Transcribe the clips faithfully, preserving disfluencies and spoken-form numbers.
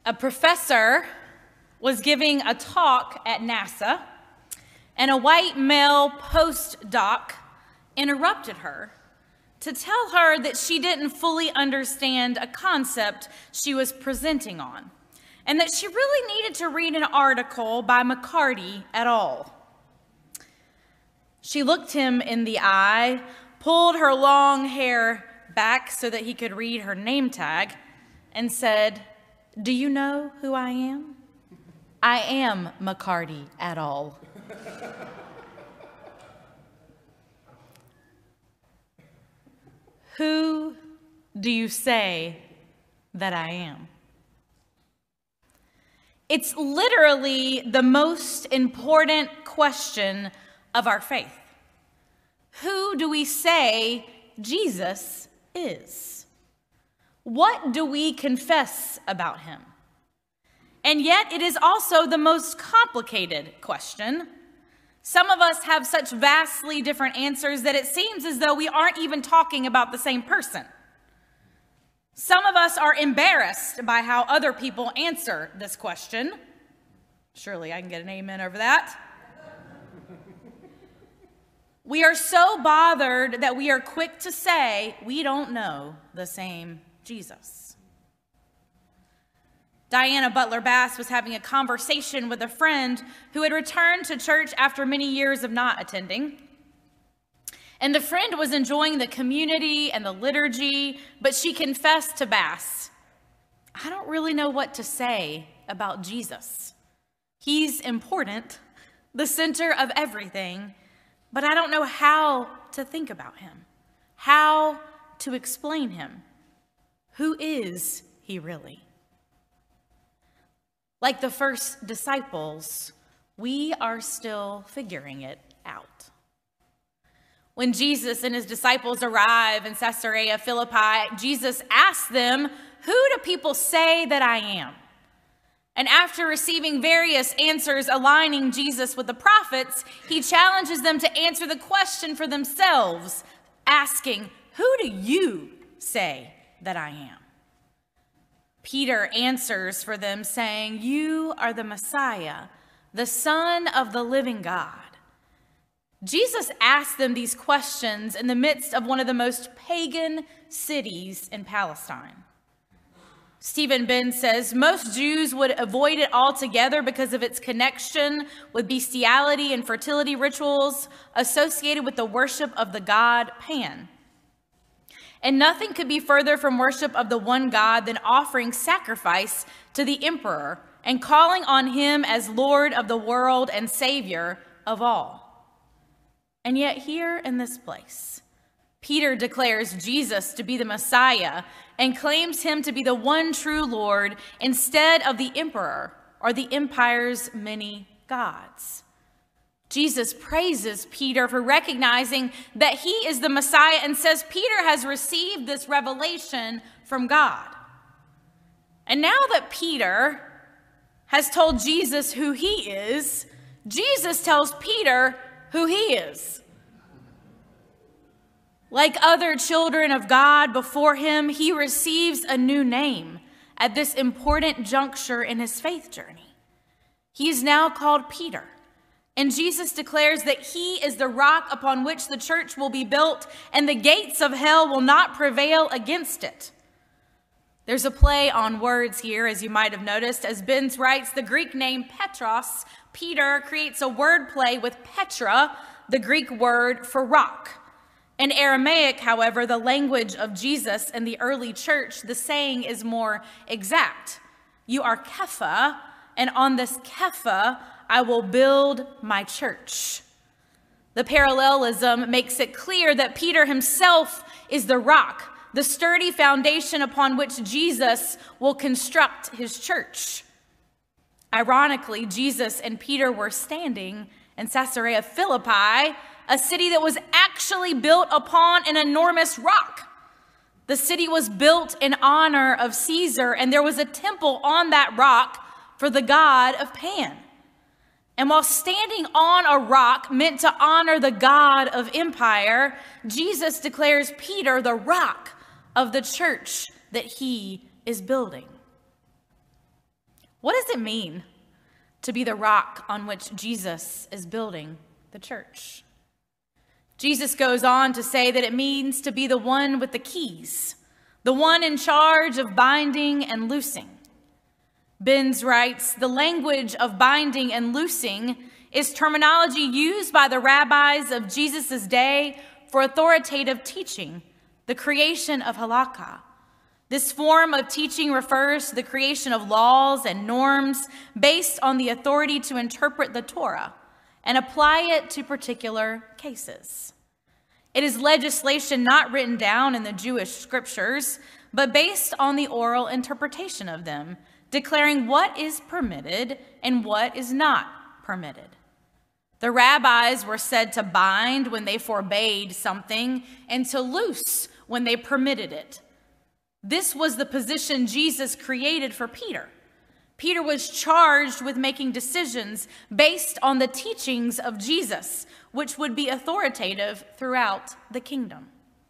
A professor was giving a talk at NASA, and a white male postdoc interrupted her to tell her that she didn't fully understand a concept she was presenting on, and that she really needed to read an article by McCarty et al. She looked him in the eye, pulled her long hair back so that he could read her name tag, and said, "Do you know who I am? I am McCarty et al." Who do you say that I am? It's literally the most important question of our faith. Who do we say Jesus is? What do we confess about him? And yet it is also the most complicated question. Some of us have such vastly different answers that it seems as though we aren't even talking about the same person. Some of us are embarrassed by how other people answer this question. Surely I can get an amen over that. We are so bothered that we are quick to say we don't know the same Jesus. Diana Butler Bass was having a conversation with a friend who had returned to church after many years of not attending. And the friend was enjoying the community and the liturgy, but she confessed to Bass, "I don't really know what to say about Jesus. He's important, the center of everything, but I don't know how to think about him, how to explain him. Who is he really?" Like the first disciples, we are still figuring it out. When Jesus and his disciples arrive in Caesarea Philippi, Jesus asks them, "Who do people say that I am?" And after receiving various answers aligning Jesus with the prophets, he challenges them to answer the question for themselves, asking, "Who do you say that I am?" Peter answers for them, saying, "You are the Messiah, the Son of the living God." Jesus asked them these questions in the midst of one of the most pagan cities in Palestine. Stephen Ben says most Jews would avoid it altogether because of its connection with bestiality and fertility rituals associated with the worship of the god Pan. And nothing could be further from worship of the one God than offering sacrifice to the emperor and calling on him as Lord of the world and Savior of all. And yet here in this place, Peter declares Jesus to be the Messiah and claims him to be the one true Lord instead of the emperor or the empire's many gods. Jesus praises Peter for recognizing that he is the Messiah and says Peter has received this revelation from God. And now that Peter has told Jesus who he is, Jesus tells Peter who he is. Like other children of God before him, he receives a new name at this important juncture in his faith journey. He is now called Peter. And Jesus declares that he is the rock upon which the church will be built, and the gates of hell will not prevail against it. There's a play on words here, as you might have noticed. As Benz writes, the Greek name Petros, Peter, creates a word play with Petra, the Greek word for rock. In Aramaic, however, the language of Jesus and the early church, the saying is more exact. You are Kepha, and on this Kepha, I will build my church. The parallelism makes it clear that Peter himself is the rock, the sturdy foundation upon which Jesus will construct his church. Ironically, Jesus and Peter were standing in Caesarea Philippi, a city that was actually built upon an enormous rock. The city was built in honor of Caesar, and there was a temple on that rock for the god of Pan. And while standing on a rock meant to honor the God of empire, Jesus declares Peter the rock of the church that he is building. What does it mean to be the rock on which Jesus is building the church? Jesus goes on to say that it means to be the one with the keys, the one in charge of binding and loosing. Benz writes, the language of binding and loosing is terminology used by the rabbis of Jesus' day for authoritative teaching, the creation of halakha. This form of teaching refers to the creation of laws and norms based on the authority to interpret the Torah and apply it to particular cases. It is legislation not written down in the Jewish scriptures, but based on the oral interpretation of them, declaring what is permitted and what is not permitted. The rabbis were said to bind when they forbade something and to loose when they permitted it. This was the position Jesus created for Peter. Peter was charged with making decisions based on the teachings of Jesus, which would be authoritative throughout the kingdom.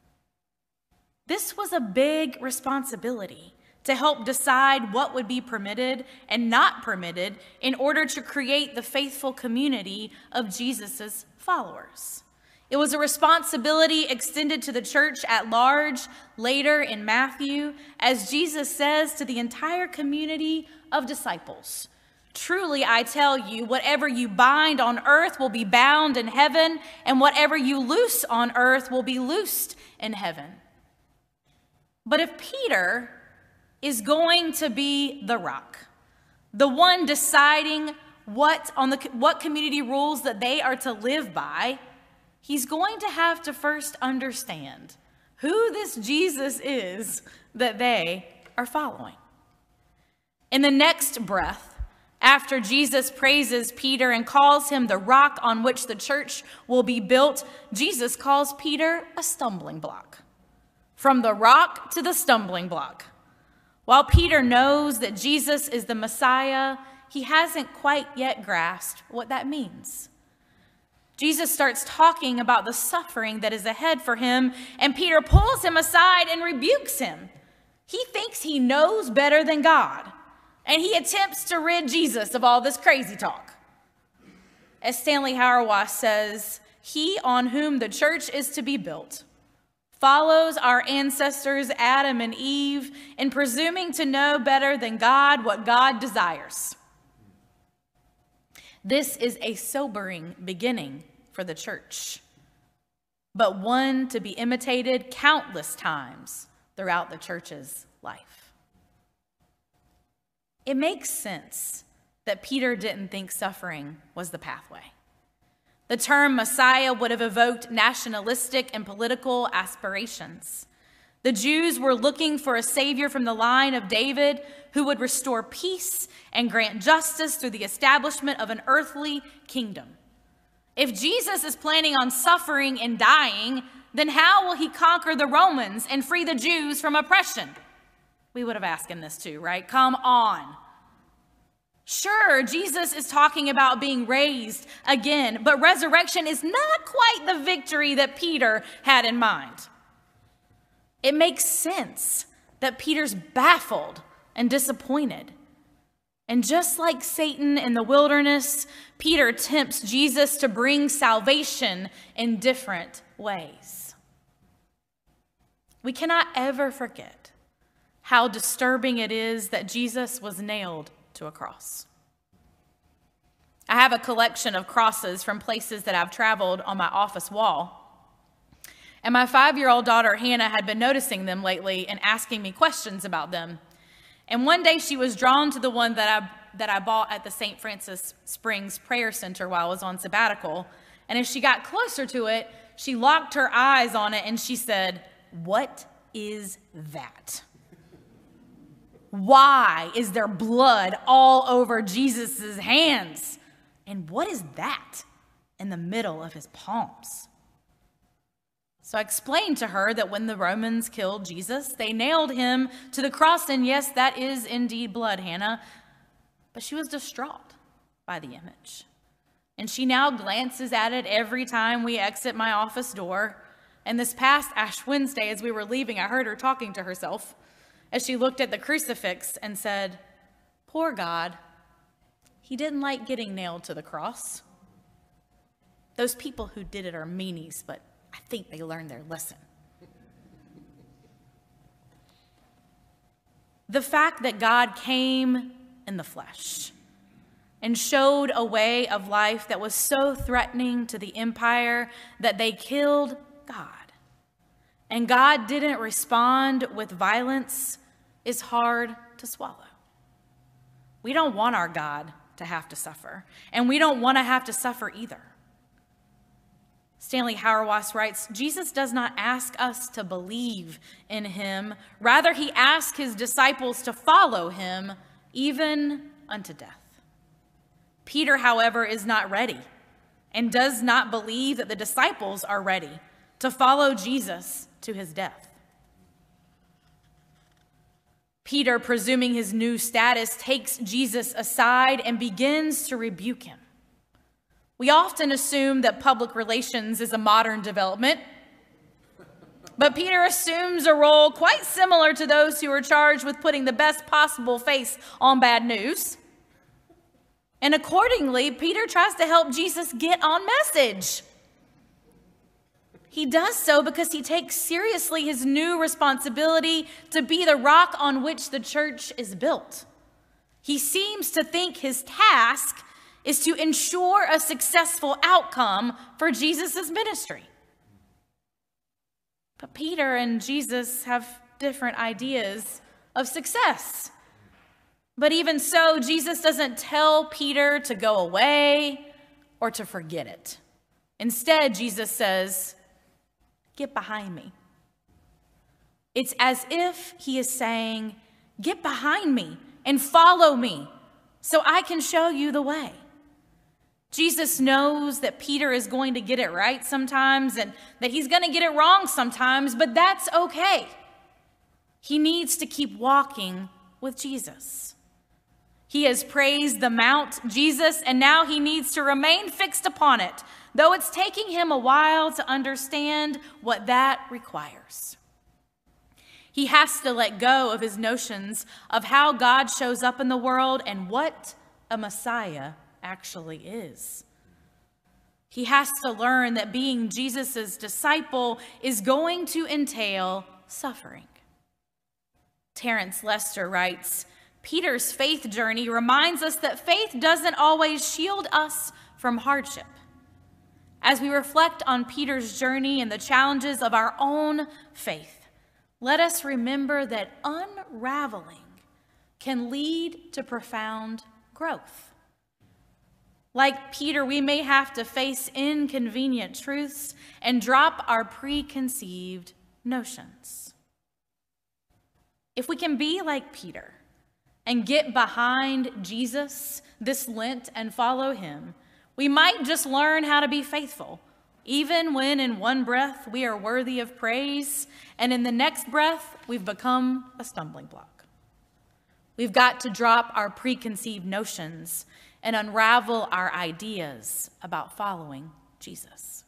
This was a big responsibility to help decide what would be permitted and not permitted in order to create the faithful community of Jesus' followers. It was a responsibility extended to the church at large later in Matthew, as Jesus says to the entire community of disciples, "Truly I tell you, whatever you bind on earth will be bound in heaven, and whatever you loose on earth will be loosed in heaven." But if Peter is going to be the rock, the one deciding what on the what community rules that they are to live by, he's going to have to first understand who this Jesus is that they are following. In the next breath, after Jesus praises Peter and calls him the rock on which the church will be built, Jesus calls Peter a stumbling block. From the rock to the stumbling block. While Peter knows that Jesus is the Messiah, he hasn't quite yet grasped what that means. Jesus starts talking about the suffering that is ahead for him, and Peter pulls him aside and rebukes him. He thinks he knows better than God, and he attempts to rid Jesus of all this crazy talk. As Stanley Hauerwas says, he on whom the church is to be built follows our ancestors Adam and Eve in presuming to know better than God what God desires. This is a sobering beginning for the church, but one to be imitated countless times throughout the church's life. It makes sense that Peter didn't think suffering was the pathway. The term Messiah would have evoked nationalistic and political aspirations. The Jews were looking for a savior from the line of David who would restore peace and grant justice through the establishment of an earthly kingdom. If Jesus is planning on suffering and dying, then how will he conquer the Romans and free the Jews from oppression? We would have asked him this too, right? Come on. Sure, Jesus is talking about being raised again, but resurrection is not quite the victory that Peter had in mind. It makes sense that Peter's baffled and disappointed. And just like Satan in the wilderness, Peter tempts Jesus to bring salvation in different ways. We cannot ever forget how disturbing it is that Jesus was nailed to a cross. I have a collection of crosses from places that I've traveled on my office wall. And my five-year-old daughter, Hannah, had been noticing them lately and asking me questions about them. And one day she was drawn to the one that I, that I bought at the Saint Francis Springs Prayer Center while I was on sabbatical. And as she got closer to it, she locked her eyes on it and she said, "What is that? Why is there blood all over Jesus' hands? And what is that in the middle of his palms?" So I explained to her that when the Romans killed Jesus, they nailed him to the cross. And yes, that is indeed blood, Hannah. But she was distraught by the image. And she now glances at it every time we exit my office door. And this past Ash Wednesday, as we were leaving, I heard her talking to herself as she looked at the crucifix and said, Poor God. He didn't like getting nailed to the cross. Those people who did it are meanies, but I think they learned their lesson. The fact that God came in the flesh and showed a way of life that was so threatening to the empire that they killed God, and God didn't respond with violence, is hard to swallow. We don't want our God to have to suffer, and we don't want to have to suffer either. Stanley Hauerwas writes, Jesus does not ask us to believe in him. Rather, he asks his disciples to follow him, even unto death. Peter, however, is not ready and does not believe that the disciples are ready to follow Jesus to his death. Peter, presuming his new status, takes Jesus aside and begins to rebuke him. We often assume that public relations is a modern development, but Peter assumes a role quite similar to those who are charged with putting the best possible face on bad news. And accordingly, Peter tries to help Jesus get on message. He does so because he takes seriously his new responsibility to be the rock on which the church is built. He seems to think his task is to ensure a successful outcome for Jesus' ministry. But Peter and Jesus have different ideas of success. But even so, Jesus doesn't tell Peter to go away or to forget it. Instead, Jesus says, "Get behind me." It's as if he is saying, "Get behind me and follow me so I can show you the way." Jesus knows that Peter is going to get it right sometimes and that he's going to get it wrong sometimes, but that's okay. He needs to keep walking with Jesus. He has praised the Mount, Jesus, and now he needs to remain fixed upon it, though it's taking him a while to understand what that requires. He has to let go of his notions of how God shows up in the world and what a Messiah actually is. He has to learn that being Jesus' disciple is going to entail suffering. Terence Lester writes, Peter's faith journey reminds us that faith doesn't always shield us from hardship. As we reflect on Peter's journey and the challenges of our own faith, let us remember that unraveling can lead to profound growth. Like Peter, we may have to face inconvenient truths and drop our preconceived notions. If we can be like Peter and get behind Jesus this Lent and follow him, we might just learn how to be faithful, even when in one breath we are worthy of praise, and in the next breath we've become a stumbling block. We've got to drop our preconceived notions and unravel our ideas about following Jesus.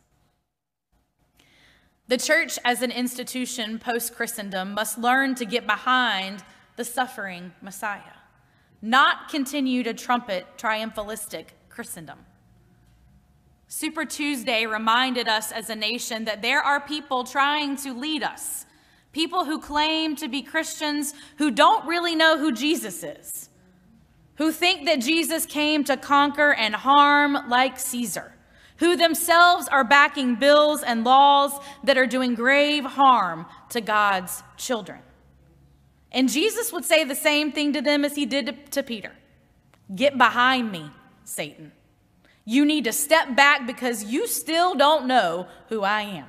The church as an institution post-Christendom must learn to get behind the suffering Messiah, not continue to trumpet triumphalistic Christendom. Super Tuesday reminded us as a nation that there are people trying to lead us, people who claim to be Christians who don't really know who Jesus is, who think that Jesus came to conquer and harm like Caesar, who themselves are backing bills and laws that are doing grave harm to God's children. And Jesus would say the same thing to them as he did to Peter. Get behind me, Satan. You need to step back because you still don't know who I am.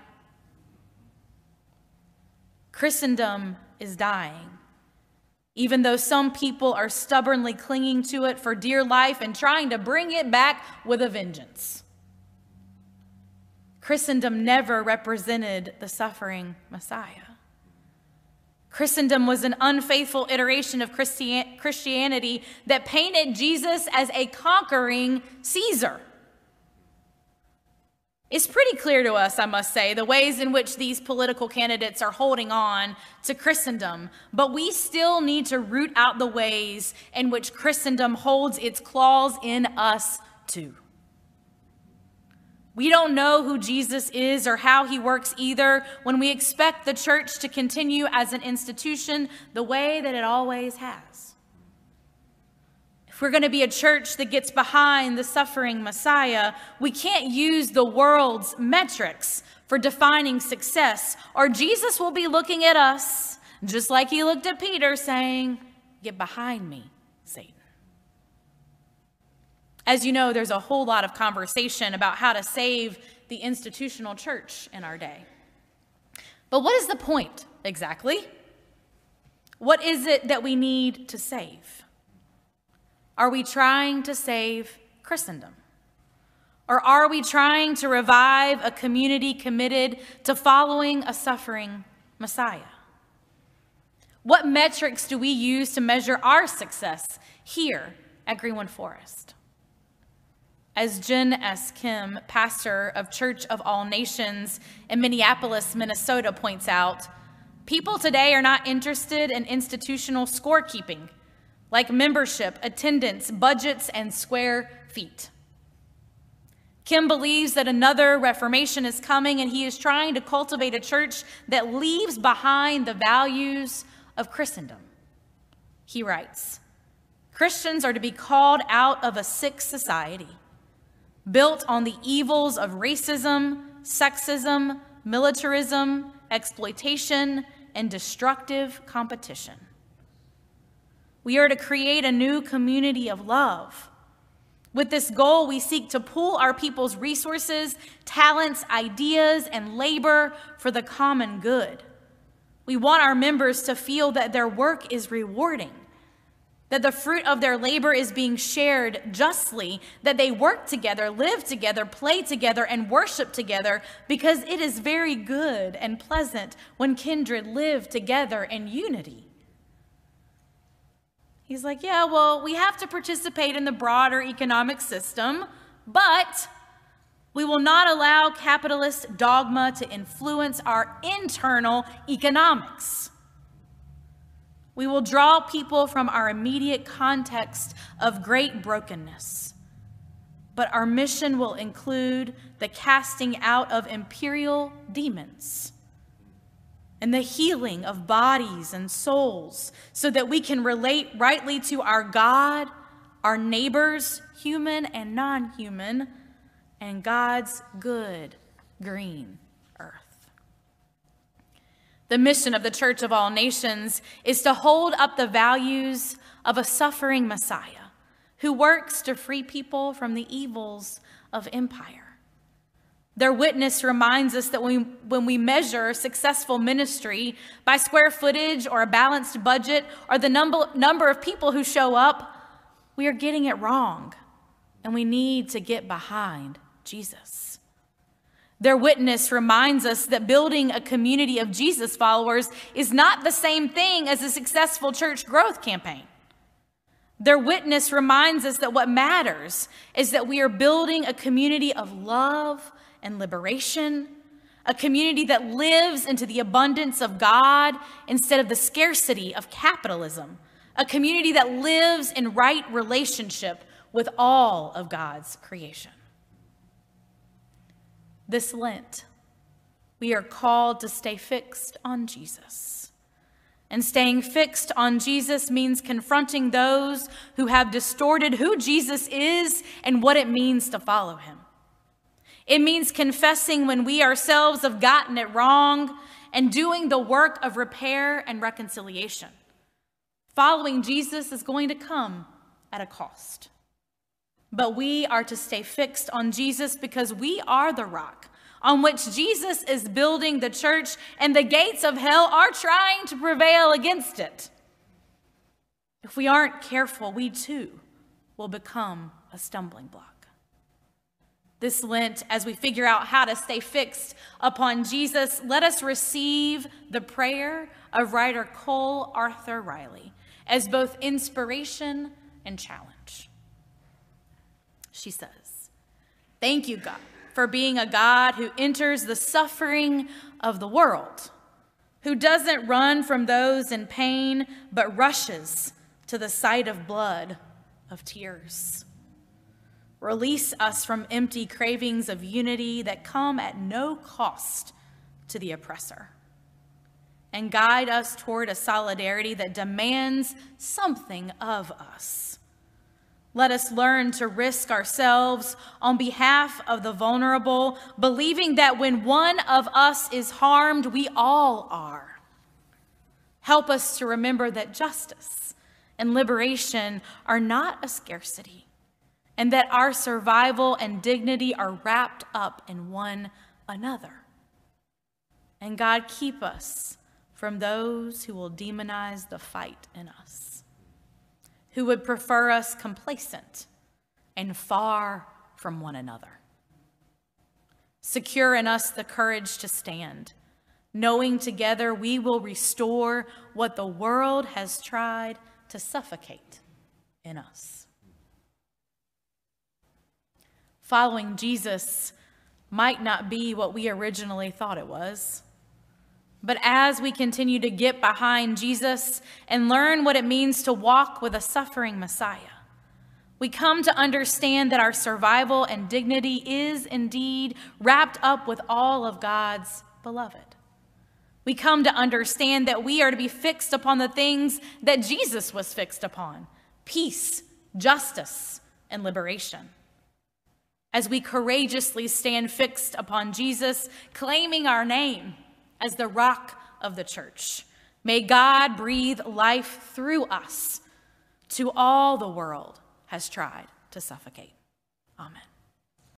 Christendom is dying, even though some people are stubbornly clinging to it for dear life and trying to bring it back with a vengeance. Christendom never represented the suffering Messiah. Christendom was an unfaithful iteration of Christian- Christianity that painted Jesus as a conquering Caesar. It's pretty clear to us, I must say, the ways in which these political candidates are holding on to Christendom, but we still need to root out the ways in which Christendom holds its claws in us too. We don't know who Jesus is or how he works either when we expect the church to continue as an institution the way that it always has. If we're going to be a church that gets behind the suffering Messiah, we can't use the world's metrics for defining success, or Jesus will be looking at us just like he looked at Peter saying, "Get behind me, Satan." As you know, there's a whole lot of conversation about how to save the institutional church in our day. But what is the point exactly? What is it that we need to save? Are we trying to save Christendom? Or are we trying to revive a community committed to following a suffering Messiah? What metrics do we use to measure our success here at Greenwood Forest? As Jen S. Kim, pastor of Church of All Nations in Minneapolis, Minnesota, points out, people today are not interested in institutional scorekeeping, like membership, attendance, budgets, and square feet. Kim believes that another reformation is coming, and he is trying to cultivate a church that leaves behind the values of Christendom. He writes, Christians are to be called out of a sick society, built on the evils of racism, sexism, militarism, exploitation, and destructive competition. We are to create a new community of love. With this goal, we seek to pool our people's resources, talents, ideas, and labor for the common good. We want our members to feel that their work is rewarding, that the fruit of their labor is being shared justly, that they work together, live together, play together, and worship together, because it is very good and pleasant when kindred live together in unity. He's like, yeah, well, we have to participate in the broader economic system, but we will not allow capitalist dogma to influence our internal economics. We will draw people from our immediate context of great brokenness, but our mission will include the casting out of imperial demons and the healing of bodies and souls so that we can relate rightly to our God, our neighbors, human and non-human, and God's good green earth. The mission of the Church of All Nations is to hold up the values of a suffering Messiah who works to free people from the evils of empire. Their witness reminds us that when we, when we measure successful ministry by square footage or a balanced budget or the number, number of people who show up, we are getting it wrong, and we need to get behind Jesus. Their witness reminds us that building a community of Jesus followers is not the same thing as a successful church growth campaign. Their witness reminds us that what matters is that we are building a community of love and liberation, a community that lives into the abundance of God instead of the scarcity of capitalism, a community that lives in right relationship with all of God's creation. This Lent, we are called to stay fixed on Jesus. And staying fixed on Jesus means confronting those who have distorted who Jesus is and what it means to follow him. It means confessing when we ourselves have gotten it wrong and doing the work of repair and reconciliation. Following Jesus is going to come at a cost. But we are to stay fixed on Jesus because we are the rock on which Jesus is building the church, and the gates of hell are trying to prevail against it. If we aren't careful, we too will become a stumbling block. This Lent, as we figure out how to stay fixed upon Jesus, let us receive the prayer of writer Cole Arthur Riley as both inspiration and challenge. She says, "Thank you, God, for being a God who enters the suffering of the world, who doesn't run from those in pain, but rushes to the sight of blood, of tears. Release us from empty cravings of unity that come at no cost to the oppressor, and guide us toward a solidarity that demands something of us. Let us learn to risk ourselves on behalf of the vulnerable, believing that when one of us is harmed, we all are. Help us to remember that justice and liberation are not a scarcity, and that our survival and dignity are wrapped up in one another. And God, keep us from those who will demonize the fight in us, who would prefer us complacent and far from one another. Secure in us the courage to stand, knowing together we will restore what the world has tried to suffocate in us. Following Jesus might not be what we originally thought it was. But as we continue to get behind Jesus and learn what it means to walk with a suffering Messiah, we come to understand that our survival and dignity is indeed wrapped up with all of God's beloved. We come to understand that we are to be fixed upon the things that Jesus was fixed upon: peace, justice, and liberation. As we courageously stand fixed upon Jesus, claiming our name as the rock of the church, may God breathe life through us to all the world has tried to suffocate. Amen.